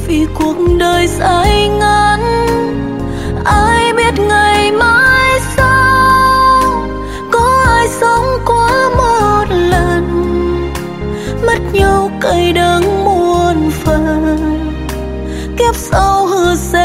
vì cuộc đời dài ngắn, ai biết ngày mai sau. Có ai sống quá một lần, mất nhau cay đắng muôn phần. Kiếp sau hư